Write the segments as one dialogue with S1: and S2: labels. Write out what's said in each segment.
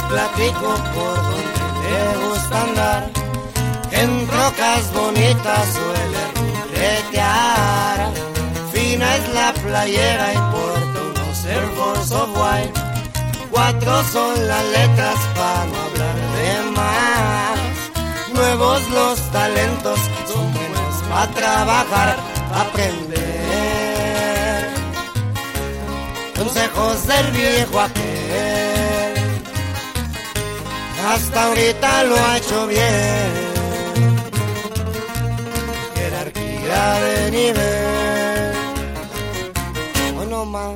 S1: platico por donde te gusta andar. En trocas bonitas suele ruletear. Fina es la playera y porta unos Air Force of White. 4 son las letras para no hablar de más. Nuevos los talentos, son buenos para trabajar, aprender. Consejos del viejo aquel, hasta ahorita lo ha hecho bien. Jerarquía de nivel, o no más.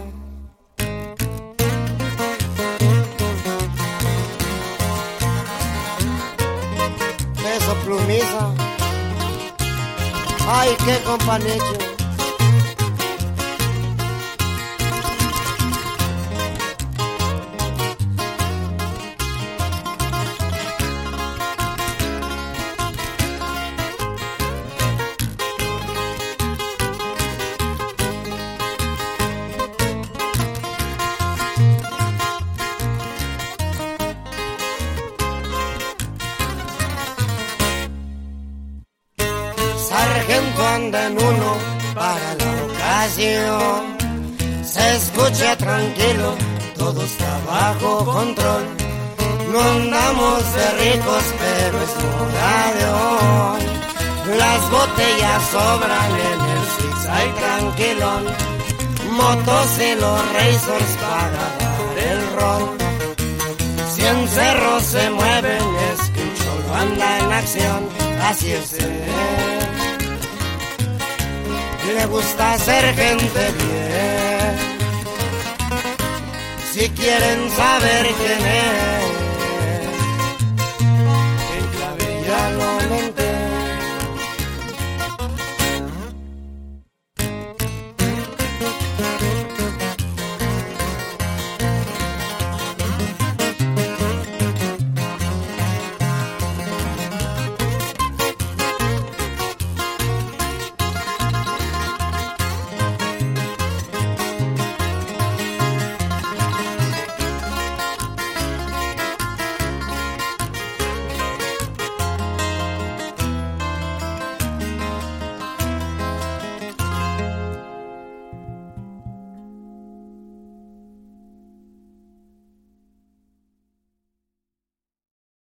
S1: Eso plumiza, ay qué compañero. Sargento anda en uno para la ocasión. Se escucha tranquilo, todo está bajo control. No andamos de ricos, pero es moda de hoy. Las botellas sobran en el zigzag tranquilón. Motos y los racers para dar el rol. 100 cerros se mueven, es que un cholo anda en acción. Así es él. Le gusta ser gente bien. Si quieren saber quién